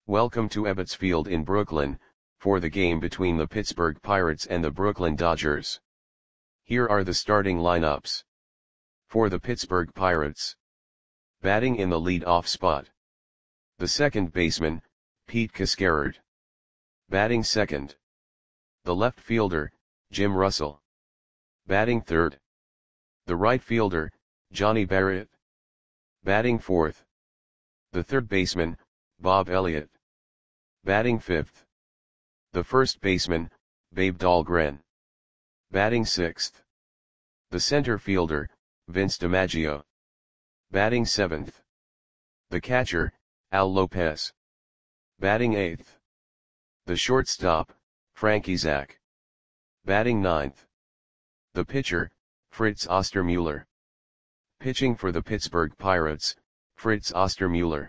Welcome to Ebbets Field in Brooklyn, for the game between the Pittsburgh Pirates and the Brooklyn Dodgers. Here are the starting lineups. For the Pittsburgh Pirates. Batting in the lead-off spot. The second baseman, Pete Cascarard. Batting second. The left fielder, Jim Russell. Batting third. The right fielder, Johnny Barrett. Batting fourth. The third baseman, Bob Elliott. Batting fifth. The first baseman, Babe Dahlgren. Batting sixth. The center fielder, Vince DiMaggio. Batting seventh. The catcher, Al Lopez. Batting eighth. The shortstop, Frankie Zach. Batting ninth. The pitcher, Fritz Ostermuller. Pitching for the Pittsburgh Pirates, Fritz Ostermuller.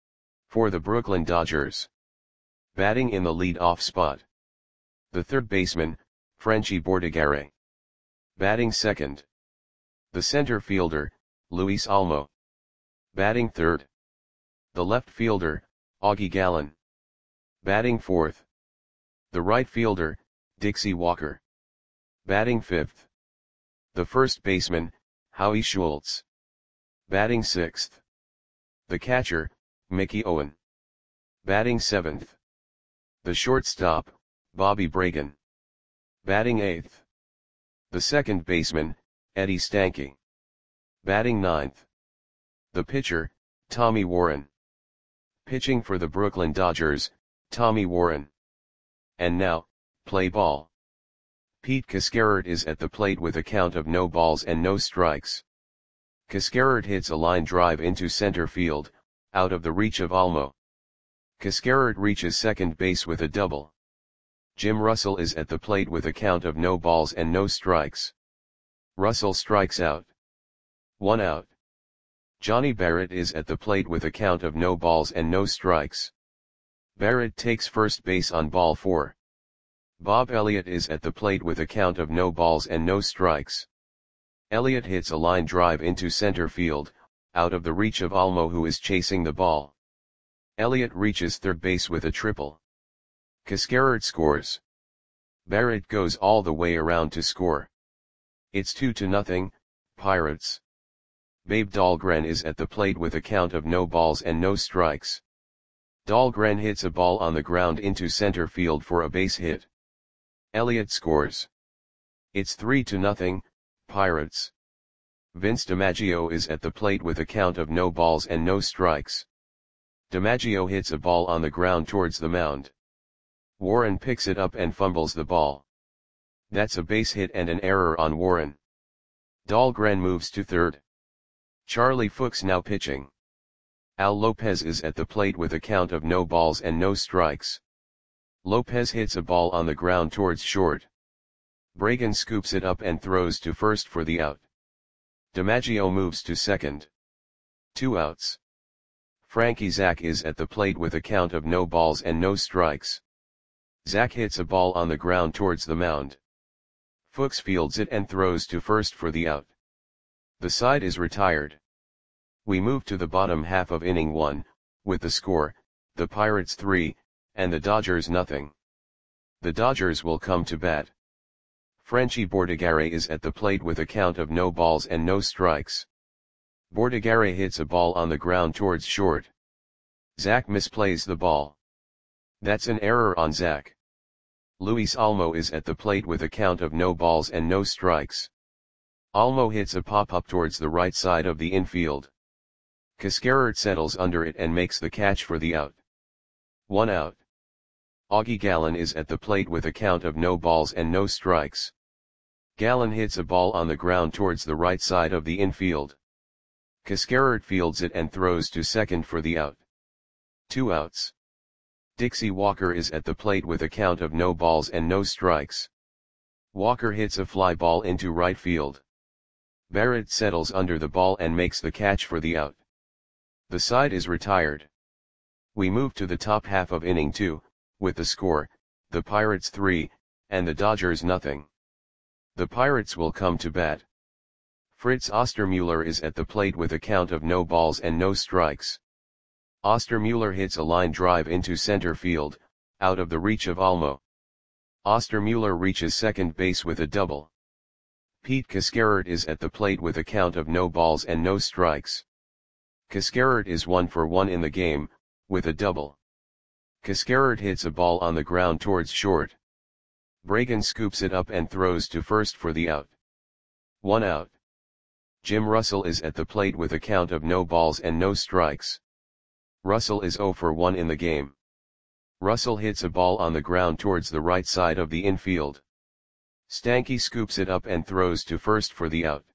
For the Brooklyn Dodgers. Batting in the lead-off spot. The third baseman, Frenchy Bordigare. Batting second. The center fielder, Luis Almo. Batting third. The left fielder, Augie Gallen. Batting fourth. The right fielder, Dixie Walker. Batting fifth. The first baseman, Howie Schultz. Batting sixth. The catcher, Mickey Owen. Batting seventh. The shortstop, Bobby Bragan. Batting eighth. The second baseman, Eddie Stanky. Batting ninth. The pitcher, Tommy Warren. Pitching for the Brooklyn Dodgers, Tommy Warren. And now, play ball. Pete Cascarard is at the plate with a count of no balls and no strikes. Cascarard hits a line drive into center field, out of the reach of Almo. Cascarard reaches second base with a double. Jim Russell is at the plate with a count of no balls and no strikes. Russell strikes out. 1 out. Johnny Barrett is at the plate with a count of no balls and no strikes. Barrett takes first base on ball 4. Bob Elliott is at the plate with a count of no balls and no strikes. Elliott hits a line drive into center field, out of the reach of Almo, who is chasing the ball. Elliott reaches third base with a triple. Cascarard scores. Barrett goes all the way around to score. It's 2-0, Pirates. Babe Dahlgren is at the plate with a count of no balls and no strikes. Dahlgren hits a ball on the ground into center field for a base hit. Elliott scores. It's 3-0, Pirates. Vince DiMaggio is at the plate with a count of no balls and no strikes. DiMaggio hits a ball on the ground towards the mound. Warren picks it up and fumbles the ball. That's a base hit and an error on Warren. Dahlgren moves to third. Charlie Fuchs now pitching. Al Lopez is at the plate with a count of no balls and no strikes. Lopez hits a ball on the ground towards short. Bragan scoops it up and throws to first for the out. DiMaggio moves to second. 2 outs. Frankie Zach is at the plate with a count of no balls and no strikes. Zach hits a ball on the ground towards the mound. Fuchs fields it and throws to first for the out. The side is retired. We move to the bottom half of inning 1, with the score, the Pirates 3, and the Dodgers nothing. The Dodgers will come to bat. Frenchy Bordigare is at the plate with a count of no balls and no strikes. Bordigare hits a ball on the ground towards short. Zach misplays the ball. That's an error on Zach. Luis Almo is at the plate with a count of no balls and no strikes. Almo hits a pop-up towards the right side of the infield. Cascarard settles under it and makes the catch for the out. 1 out. Augie Gallen is at the plate with a count of no balls and no strikes. Gallen hits a ball on the ground towards the right side of the infield. Cascarard fields it and throws to second for the out. 2 outs. Dixie Walker is at the plate with a count of no balls and no strikes. Walker hits a fly ball into right field. Barrett settles under the ball and makes the catch for the out. The side is retired. We move to the top half of inning 2, with the score, the Pirates 3, and the Dodgers nothing. The Pirates will come to bat. Fritz Ostermuller is at the plate with a count of no balls and no strikes. Ostermuller hits a line drive into center field, out of the reach of Almo. Ostermuller reaches second base with a double. Pete Cascarert is at the plate with a count of no balls and no strikes. Cascarert is 1 for 1 in the game, with a double. Cascarert hits a ball on the ground towards short. Bragan scoops it up and throws to first for the out. 1 out. Jim Russell is at the plate with a count of no balls and no strikes. Russell is 0 for 1 in the game. Russell hits a ball on the ground towards the right side of the infield. Stanky scoops it up and throws to first for the out.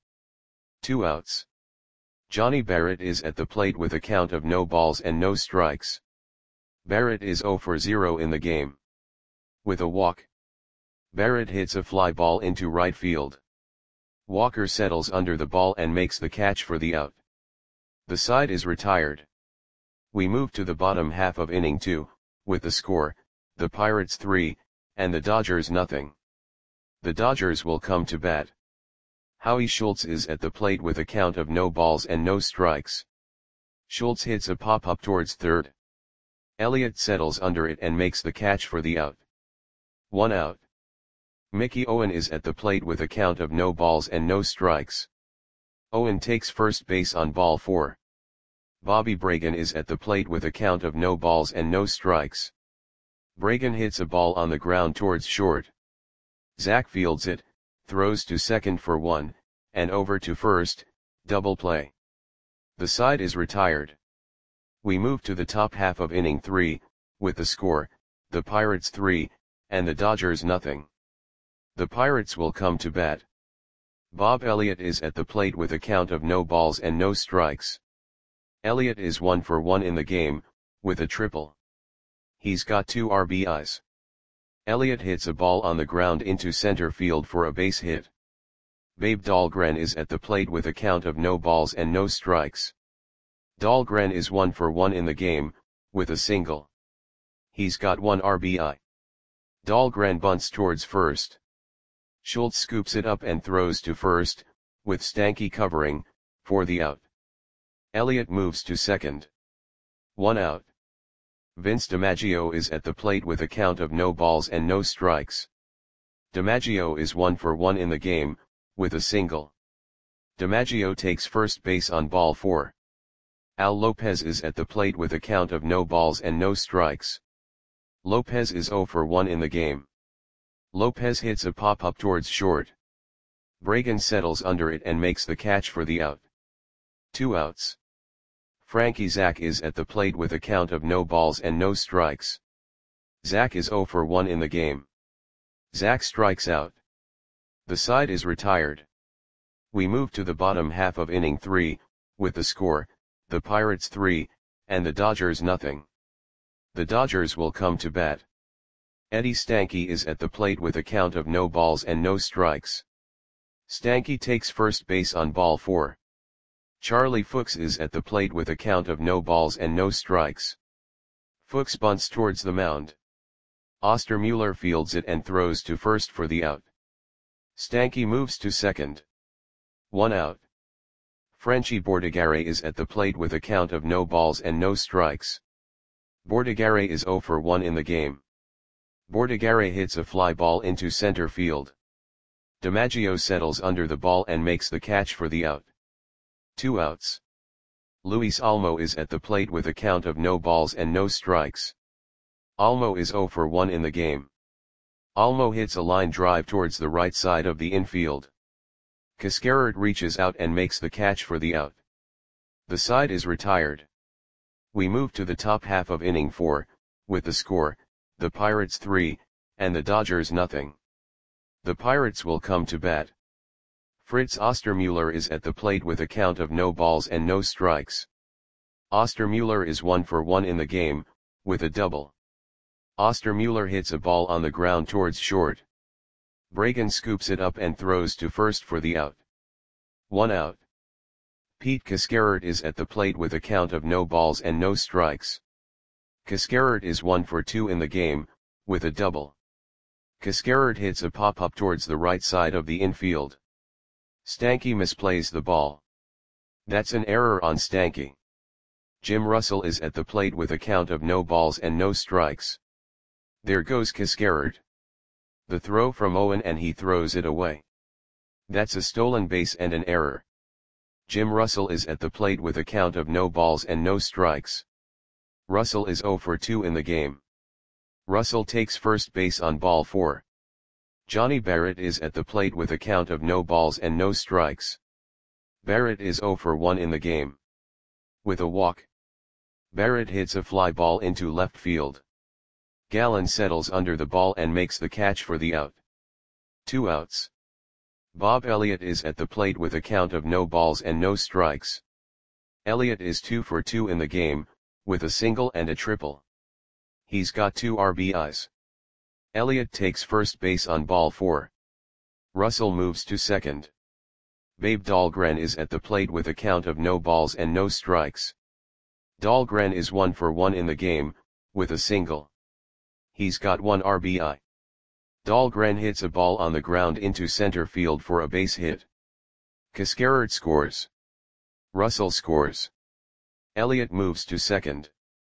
2 outs. Johnny Barrett is at the plate with a count of no balls and no strikes. Barrett is 0 for 0 in the game. With a walk. Barrett hits a fly ball into right field. Walker settles under the ball and makes the catch for the out. The side is retired. We move to the bottom half of inning 2, with the score, the Pirates 3, and the Dodgers nothing. The Dodgers will come to bat. Howie Schultz is at the plate with a count of no balls and no strikes. Schultz hits a pop-up towards third. Elliott settles under it and makes the catch for the out. 1 out. Mickey Owen is at the plate with a count of no balls and no strikes. Owen takes first base on ball 4. Bobby Bragan is at the plate with a count of no balls and no strikes. Bragan hits a ball on the ground towards short. Zach fields it, throws to second for 1, and over to first, double play. The side is retired. We move to the top half of inning 3, with the score, the Pirates 3, and the Dodgers nothing. The Pirates will come to bat. Bob Elliott is at the plate with a count of no balls and no strikes. Elliott is 1 for 1 in the game, with a triple. He's got 2 RBIs. Elliott hits a ball on the ground into center field for a base hit. Babe Dahlgren is at the plate with a count of no balls and no strikes. Dahlgren is 1 for 1 in the game, with a single. He's got 1 RBI. Dahlgren bunts towards first. Schultz scoops it up and throws to first, with Stanky covering, for the out. Elliott moves to second. 1 out. Vince DiMaggio is at the plate with a count of no balls and no strikes. DiMaggio is 1 for 1 in the game, with a single. DiMaggio takes first base on ball 4. Al Lopez is at the plate with a count of no balls and no strikes. Lopez is 0 for 1 in the game. Lopez hits a pop-up towards short. Bragan settles under it and makes the catch for the out. 2 outs. Frankie Zach is at the plate with a count of no balls and no strikes. Zach is 0 for 1 in the game. Zach strikes out. The side is retired. We move to the bottom half of inning 3, with the score, the Pirates 3, and the Dodgers nothing. The Dodgers will come to bat. Eddie Stanky is at the plate with a count of no balls and no strikes. Stanky takes first base on ball 4. Charlie Fuchs is at the plate with a count of no balls and no strikes. Fuchs bunts towards the mound. Ostermuller fields it and throws to first for the out. Stanky moves to second. 1 out. Frenchy Bordigare is at the plate with a count of no balls and no strikes. Bordigare is 0 for 1 in the game. Bordigare hits a fly ball into center field. DiMaggio settles under the ball and makes the catch for the out. 2 outs. Luis Almo is at the plate with a count of no balls and no strikes. Almo is 0 for 1 in the game. Almo hits a line drive towards the right side of the infield. Cascarert reaches out and makes the catch for the out. The side is retired. We move to the top half of inning 4, with the score, the Pirates 3, and the Dodgers nothing. The Pirates will come to bat. Fritz Ostermuller is at the plate with a count of no balls and no strikes. Ostermuller is 1 for 1 in the game, with a double. Ostermuller hits a ball on the ground towards short. Bragan scoops it up and throws to first for the out. 1 out. Pete Cascarert is at the plate with a count of no balls and no strikes. Cascarert is 1 for 2 in the game, with a double. Cascarert hits a pop-up towards the right side of the infield. Stanky misplays the ball. That's an error on Stanky. Jim Russell is at the plate with a count of no balls and no strikes. There goes Cascarard. The throw from Owen and he throws it away. That's a stolen base and an error. Jim Russell is at the plate with a count of no balls and no strikes. Russell is 0 for 2 in the game. Russell takes first base on ball 4. Johnny Barrett is at the plate with a count of no balls and no strikes. Barrett is 0 for 1 in the game. With a walk, Barrett hits a fly ball into left field. Gallen settles under the ball and makes the catch for the out. 2 outs. Bob Elliott is at the plate with a count of no balls and no strikes. Elliott is 2 for 2 in the game, with a single and a triple. He's got 2 RBIs. Elliott takes first base on ball 4. Russell moves to second. Babe Dahlgren is at the plate with a count of no balls and no strikes. Dahlgren is 1 for 1 in the game, with a single. He's got 1 RBI. Dahlgren hits a ball on the ground into center field for a base hit. Cascarard scores. Russell scores. Elliott moves to second.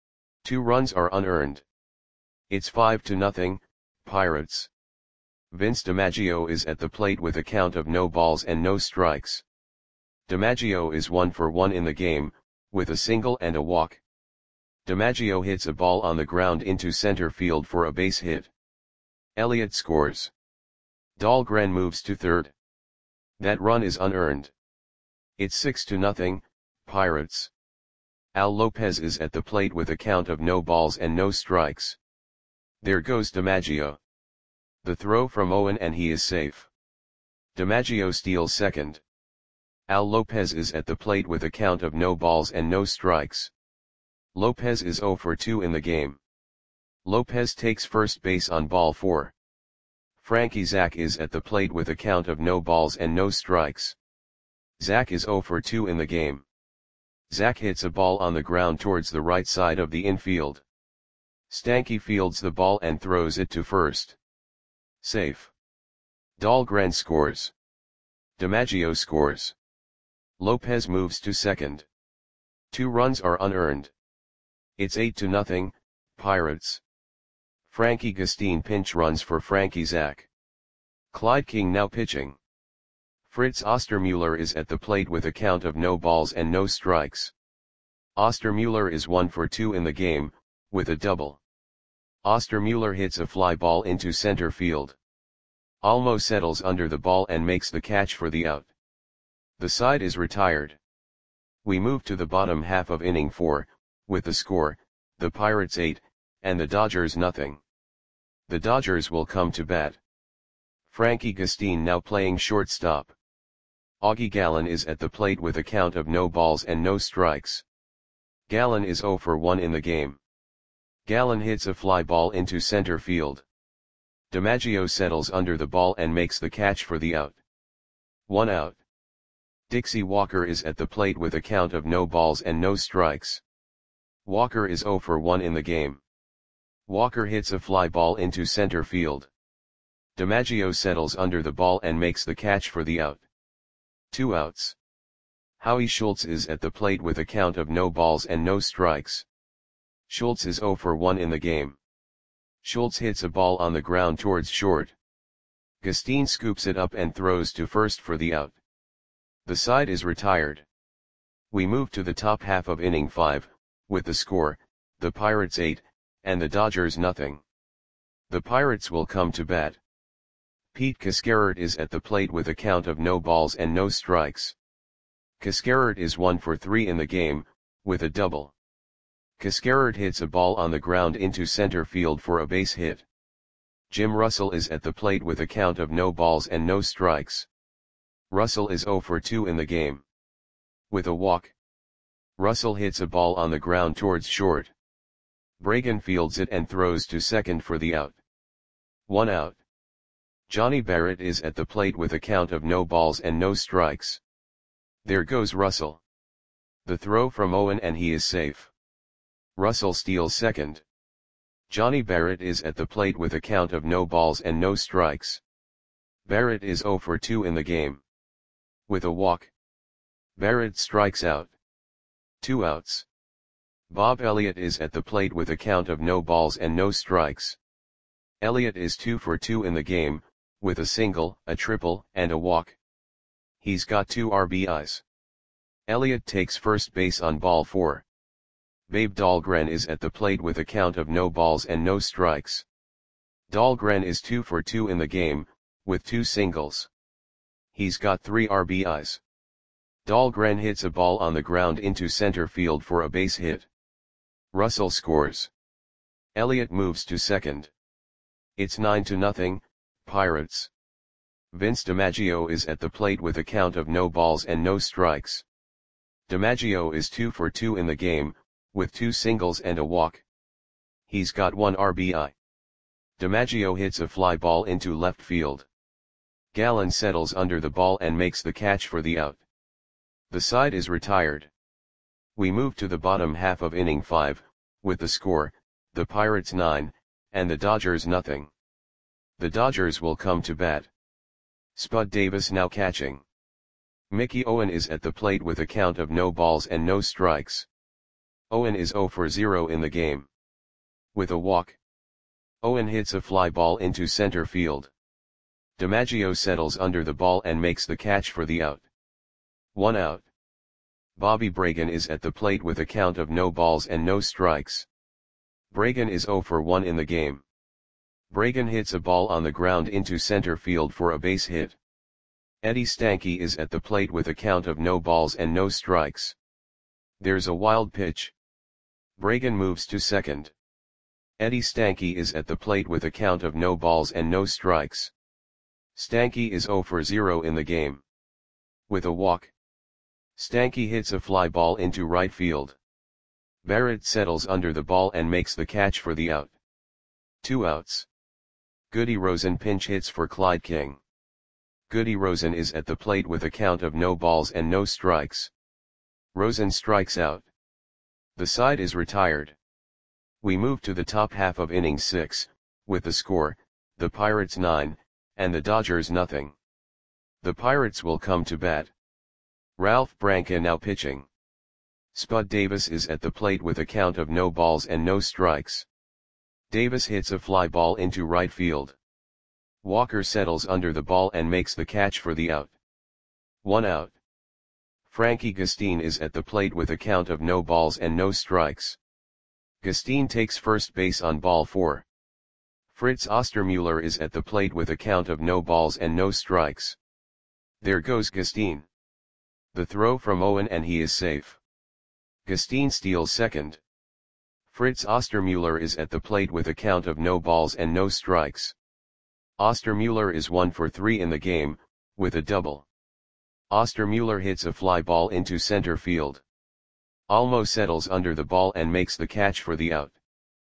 2 runs are unearned. It's 5-0, Pirates. Vince DiMaggio is at the plate with a count of no balls and no strikes. DiMaggio is 1 for 1 in the game, with a single and a walk. DiMaggio hits a ball on the ground into center field for a base hit. Elliott scores. Dahlgren moves to third. That run is unearned. It's 6-0, Pirates. Al Lopez is at the plate with a count of no balls and no strikes. There goes DiMaggio. The throw from Owen and he is safe. DiMaggio steals second. Al Lopez is at the plate with a count of no balls and no strikes. Lopez is 0 for 2 in the game. Lopez takes first base on ball 4. Frankie Zach is at the plate with a count of no balls and no strikes. Zach is 0 for 2 in the game. Zach hits a ball on the ground towards the right side of the infield. Stanky fields the ball and throws it to first. Safe. Dahlgren scores. DiMaggio scores. Lopez moves to second. 2 runs are unearned. It's 8-0, Pirates. Frankie Gastine pinch runs for Frankie Zach. Clyde King now pitching. Fritz Ostermuller is at the plate with a count of no balls and no strikes. Ostermuller is 1 for 2 in the game, with a double. Ostermuller hits a fly ball into center field. Almo settles under the ball and makes the catch for the out. The side is retired. We move to the bottom half of inning 4, with the score, the Pirates 8, and the Dodgers nothing. The Dodgers will come to bat. Frankie Gastine now playing shortstop. Augie Gallen is at the plate with a count of no balls and no strikes. Gallen is 0 for 1 in the game. Gallen hits a fly ball into center field. DiMaggio settles under the ball and makes the catch for the out. 1 out. Dixie Walker is at the plate with a count of no balls and no strikes. Walker is 0 for 1 in the game. Walker hits a fly ball into center field. DiMaggio settles under the ball and makes the catch for the out. 2 outs. Howie Schultz is at the plate with a count of no balls and no strikes. Schultz is 0 for 1 in the game. Schultz hits a ball on the ground towards short. Gastine scoops it up and throws to first for the out. The side is retired. We move to the top half of inning 5, with the score, the Pirates 8, and the Dodgers nothing. The Pirates will come to bat. Pete Cascarard is at the plate with a count of no balls and no strikes. Cascarard is 1 for 3 in the game, with a double. Cascarard hits a ball on the ground into center field for a base hit. Jim Russell is at the plate with a count of no balls and no strikes. Russell is 0 for 2 in the game. With a walk, Russell hits a ball on the ground towards short. Bragan fields it and throws to second for the out. 1 out. Johnny Barrett is at the plate with a count of no balls and no strikes. There goes Russell. The throw from Owen and he is safe. Russell steals second. Johnny Barrett is at the plate with a count of no balls and no strikes. Barrett is 0 for 2 in the game. With a walk, Barrett strikes out. 2 outs. Bob Elliott is at the plate with a count of no balls and no strikes. Elliott is 2 for 2 in the game, with a single, a triple, and a walk. He's got 2 RBIs. Elliott takes first base on ball 4. Babe Dahlgren is at the plate with a count of no balls and no strikes. Dahlgren is 2 for 2 in the game, with 2 singles. He's got 3 RBIs. Dahlgren hits a ball on the ground into center field for a base hit. Russell scores. Elliott moves to second. It's 9-0, Pirates. Vince DiMaggio is at the plate with a count of no balls and no strikes. DiMaggio is 2 for 2 in the game, with 2 singles and a walk. He's got 1 RBI. DiMaggio hits a fly ball into left field. Gallen settles under the ball and makes the catch for the out. The side is retired. We move to the bottom half of inning 5, with the score, the Pirates 9, and the Dodgers nothing. The Dodgers will come to bat. Spud Davis now catching. Mickey Owen is at the plate with a count of no balls and no strikes. Owen is 0 for 0 in the game. With a walk. Owen hits a fly ball into center field. DiMaggio settles under the ball and makes the catch for the out. 1 out. Bobby Bragan is at the plate with a count of no balls and no strikes. Bragan is 0 for 1 in the game. Bragan hits a ball on the ground into center field for a base hit. Eddie Stanky is at the plate with a count of no balls and no strikes. There's a wild pitch. Bragan moves to second. Eddie Stanky is at the plate with a count of no balls and no strikes. Stanky is 0 for 0 in the game. With a walk. Stanky hits a fly ball into right field. Barrett settles under the ball and makes the catch for the out. 2 outs. Goody Rosen pinch hits for Clyde King. Goody Rosen is at the plate with a count of no balls and no strikes. Rosen strikes out. The side is retired. We move to the top half of inning 6, with the score, the Pirates 9, and the Dodgers nothing. The Pirates will come to bat. Ralph Branca now pitching. Spud Davis is at the plate with a count of no balls and no strikes. Davis hits a fly ball into right field. Walker settles under the ball and makes the catch for the out. 1 out. Frankie Gustin is at the plate with a count of no balls and no strikes. Gustin takes first base on ball 4. Fritz Ostermuller is at the plate with a count of no balls and no strikes. There goes Gustin. The throw from Owen and he is safe. Gustin steals second. Fritz Ostermuller is at the plate with a count of no balls and no strikes. Ostermuller is 1 for 3 in the game, with a double. Ostermuller hits a fly ball into center field. Almo settles under the ball and makes the catch for the out.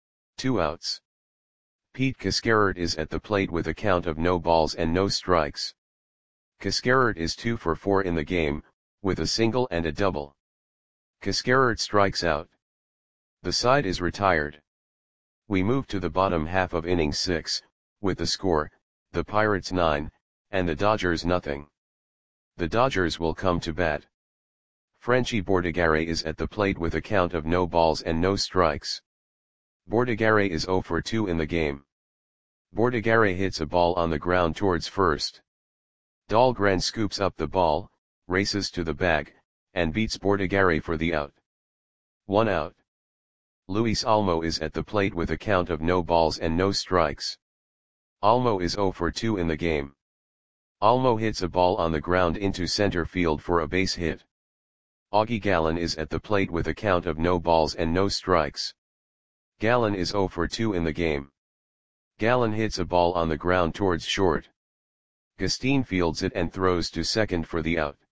2 outs. Pete Cascarert is at the plate with a count of no balls and no strikes. Cascarert is 2 for 4 in the game, with a single and a double. Cascarert strikes out. The side is retired. We move to the bottom half of inning 6, with the score, the Pirates 9, and the Dodgers nothing. The Dodgers will come to bat. Frenchie Bordigare is at the plate with a count of no balls and no strikes. Bordigare is 0 for 2 in the game. Bordigare hits a ball on the ground towards first. Dahlgren scoops up the ball, races to the bag, and beats Bordigare for the out. 1 out. Luis Almo is at the plate with a count of no balls and no strikes. Almo is 0 for 2 in the game. Almo hits a ball on the ground into center field for a base hit. Augie Gallen is at the plate with a count of no balls and no strikes. Gallen is 0 for 2 in the game. Gallen hits a ball on the ground towards short. Gustin fields it and throws to second for the out.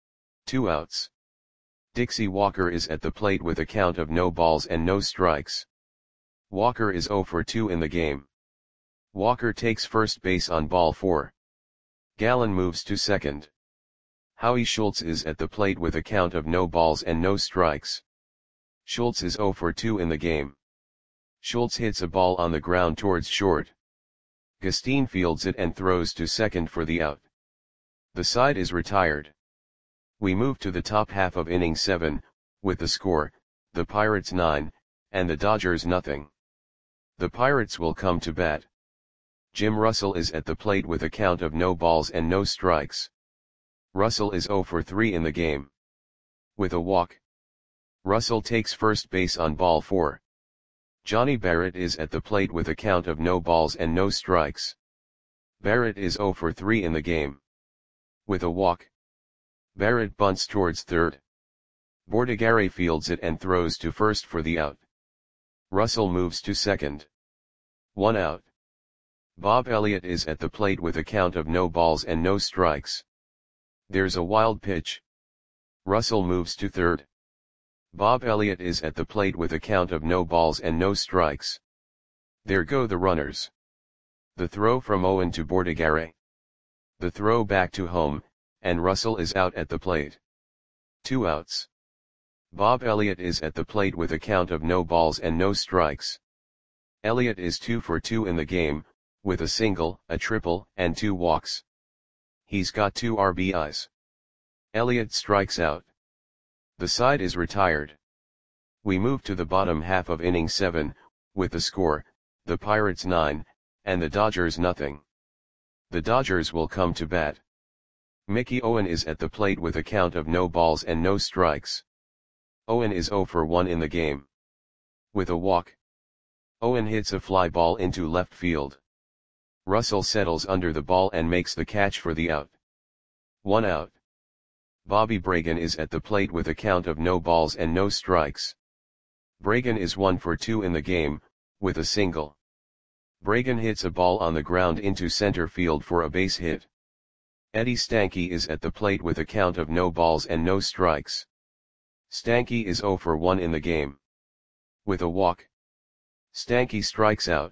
2 outs. Dixie Walker is at the plate with a count of no balls and no strikes. Walker is 0 for 2 in the game. Walker takes first base on ball 4. Gallen moves to second. Howie Schultz is at the plate with a count of no balls and no strikes. Schultz is 0 for 2 in the game. Schultz hits a ball on the ground towards short. Gustin fields it and throws to second for the out. The side is retired. We move to the top half of inning 7, with the score, the Pirates 9, and the Dodgers nothing. The Pirates will come to bat. Jim Russell is at the plate with a count of no balls and no strikes. Russell is 0 for 3 in the game. With a walk. Russell takes first base on ball 4. Johnny Barrett is at the plate with a count of no balls and no strikes. Barrett is 0 for 3 in the game. With a walk. Barrett bunts towards third. Bordigare fields it and throws to first for the out. Russell moves to second. 1 out. Bob Elliott is at the plate with a count of no balls and no strikes. There's a wild pitch. Russell moves to third. Bob Elliott is at the plate with a count of no balls and no strikes. There go the runners. The throw from Owen to Bordigare. The throw back to home, and Russell is out at the plate. 2 outs. Bob Elliott is at the plate with a count of no balls and no strikes. Elliott is 2 for 2 in the game, with a single, a triple, and 2 walks. He's got 2 RBIs. Elliott strikes out. The side is retired. We move to the bottom half of inning 7, with the score, the Pirates 9, and the Dodgers nothing. The Dodgers will come to bat. Mickey Owen is at the plate with a count of no balls and no strikes. Owen is 0 for 1 in the game. With a walk. Owen hits a fly ball into left field. Russell settles under the ball and makes the catch for the out. 1 out. Bobby Bragan is at the plate with a count of no balls and no strikes. Bragan is 1 for 2 in the game, with a single. Bragan hits a ball on the ground into center field for a base hit. Eddie Stanky is at the plate with a count of no balls and no strikes. Stanky is 0 for 1 in the game. With a walk. Stanky strikes out.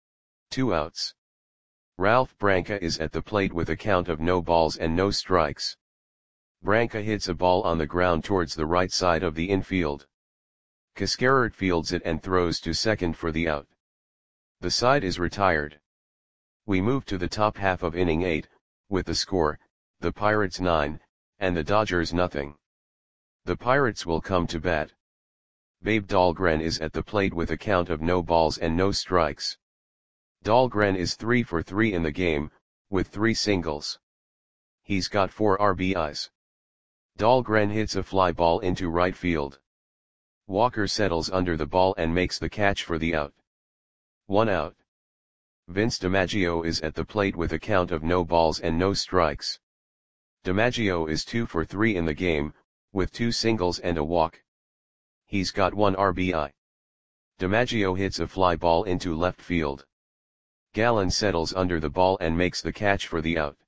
2 outs. Ralph Branca is at the plate with a count of no balls and no strikes. Branca hits a ball on the ground towards the right side of the infield. Cascarard fields it and throws to second for the out. The side is retired. We move to the top half of inning 8, with the score, the Pirates 9, and the Dodgers nothing. The Pirates will come to bat. Babe Dahlgren is at the plate with a count of no balls and no strikes. Dahlgren is 3 for 3 in the game, with 3 singles. He's got 4 RBIs. Dahlgren hits a fly ball into right field. Walker settles under the ball and makes the catch for the out. 1 out. Vince DiMaggio is at the plate with a count of no balls and no strikes. DiMaggio is 2 for 3 in the game, with 2 singles and a walk. He's got 1 RBI. DiMaggio hits a fly ball into left field. Gallen settles under the ball and makes the catch for the out.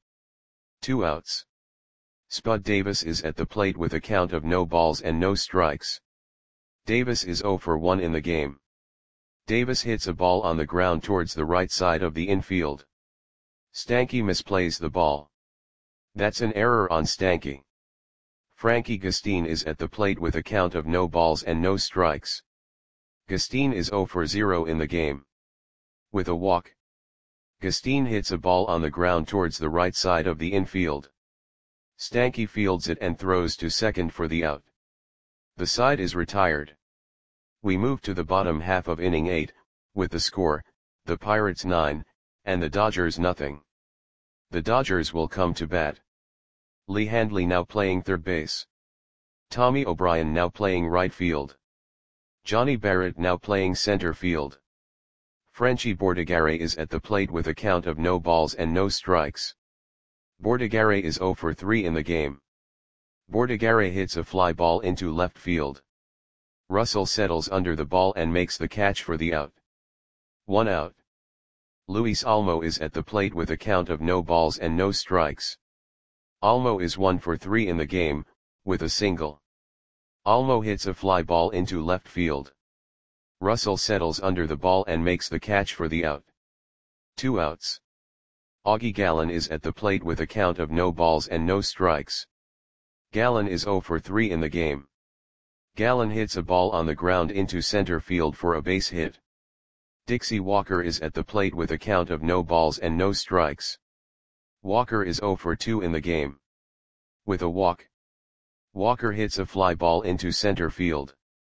2 outs. Spud Davis is at the plate with a count of no balls and no strikes. Davis is 0 for 1 in the game. Davis hits a ball on the ground towards the right side of the infield. Stanky misplays the ball. That's an error on Stanky. Frankie Gustin is at the plate with a count of no balls and no strikes. Gustin is 0 for 0 in the game. With a walk. Gustin hits a ball on the ground towards the right side of the infield. Stanky fields it and throws to second for the out. The side is retired. We move to the bottom half of inning 8, with the score, the Pirates 9, and the Dodgers nothing. The Dodgers will come to bat. Lee Handley now playing third base. Tommy O'Brien now playing right field. Johnny Barrett now playing center field. Frenchie Bordigare is at the plate with a count of no balls and no strikes. Bordigare is 0 for 3 in the game. Bordigare hits a fly ball into left field. Russell settles under the ball and makes the catch for the out. 1 out. Luis Almo is at the plate with a count of no balls and no strikes. Almo is 1 for 3 in the game, with a single. Almo hits a fly ball into left field. Russell settles under the ball and makes the catch for the out. 2 outs. Augie Gallen is at the plate with a count of no balls and no strikes. Gallen is 0 for 3 in the game. Gallen hits a ball on the ground into center field for a base hit. Dixie Walker is at the plate with a count of no balls and no strikes. Walker is 0 for 2 in the game. With a walk. Walker hits a fly ball into center field.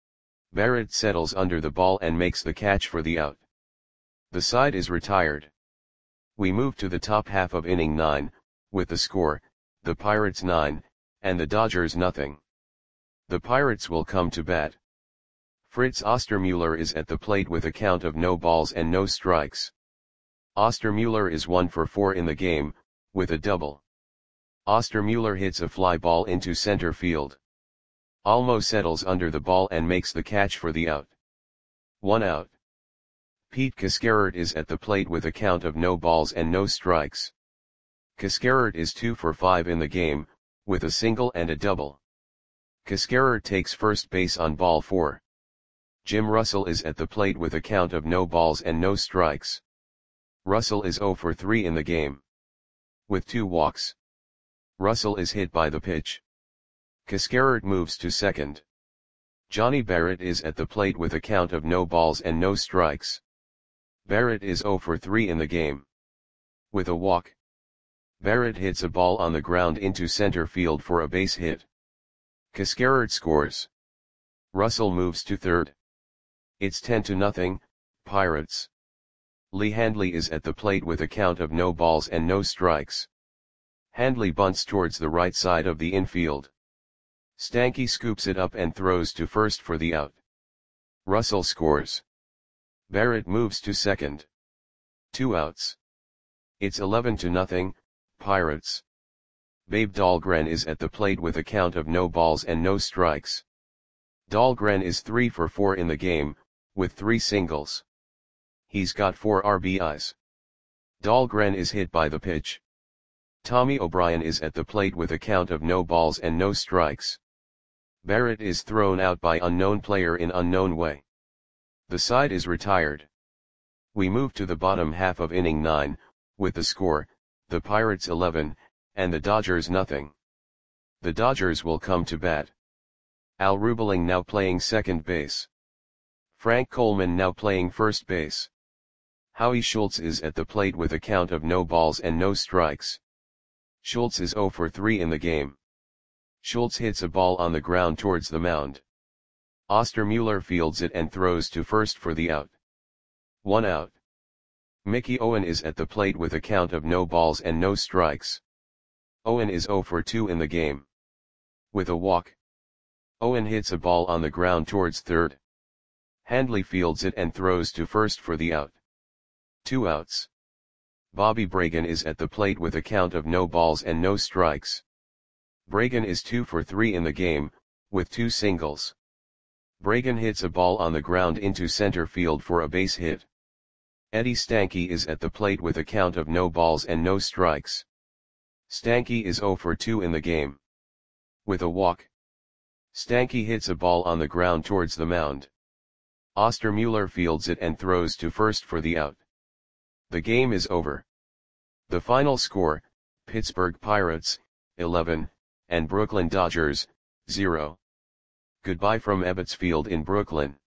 Barrett settles under the ball and makes the catch for the out. The side is retired. We move to the top half of inning 9, with the score, the Pirates 9, and the Dodgers nothing. The Pirates will come to bat. Fritz Ostermuller is at the plate with a count of no balls and no strikes. Ostermuller is 1 for 4 in the game, with a double. Ostermuller hits a fly ball into center field. Olmo settles under the ball and makes the catch for the out. 1 out. Pete Cascarert is at the plate with a count of no balls and no strikes. Cascarert is 2 for 5 in the game, with a single and a double. Cascarert takes first base on ball 4. Jim Russell is at the plate with a count of no balls and no strikes. Russell is 0 for 3 in the game. With 2 walks. Russell is hit by the pitch. Cascarert moves to second. Johnny Barrett is at the plate with a count of no balls and no strikes. Barrett is 0 for 3 in the game. With a walk. Barrett hits a ball on the ground into center field for a base hit. Cascarert scores. Russell moves to third. It's 10-0, Pirates. Lee Handley is at the plate with a count of no balls and no strikes. Handley bunts towards the right side of the infield. Stanky scoops it up and throws to first for the out. Russell scores. Barrett moves to second. 2 outs. It's 11-0, Pirates. Babe Dahlgren is at the plate with a count of no balls and no strikes. Dahlgren is 3 for 4 in the game, with 3 singles. He's got 4 RBIs. Dahlgren is hit by the pitch. Tommy O'Brien is at the plate with a count of no balls and no strikes. Barrett is thrown out by unknown player in unknown way. The side is retired. We move to the bottom half of inning 9, with the score, the Pirates 11, and the Dodgers nothing. The Dodgers will come to bat. Al Rubeling now playing second base. Frank Coleman now playing first base. Howie Schultz is at the plate with a count of no balls and no strikes. Schultz is 0 for 3 in the game. Schultz hits a ball on the ground towards the mound. Ostermuller fields it and throws to first for the out. 1 out. Mickey Owen is at the plate with a count of no balls and no strikes. Owen is 0 for 2 in the game. With a walk. Owen hits a ball on the ground towards third. Handley fields it and throws to first for the out. 2 outs. Bobby Bragan is at the plate with a count of no balls and no strikes. Bragan is 2 for 3 in the game, with 2 singles. Bragan hits a ball on the ground into center field for a base hit. Eddie Stanky is at the plate with a count of no balls and no strikes. Stanky is 0 for 2 in the game. With a walk. Stanky hits a ball on the ground towards the mound. Ostermuller fields it and throws to first for the out. The game is over. The final score, Pittsburgh Pirates, 11, and Brooklyn Dodgers, 0. Goodbye from Ebbets Field in Brooklyn.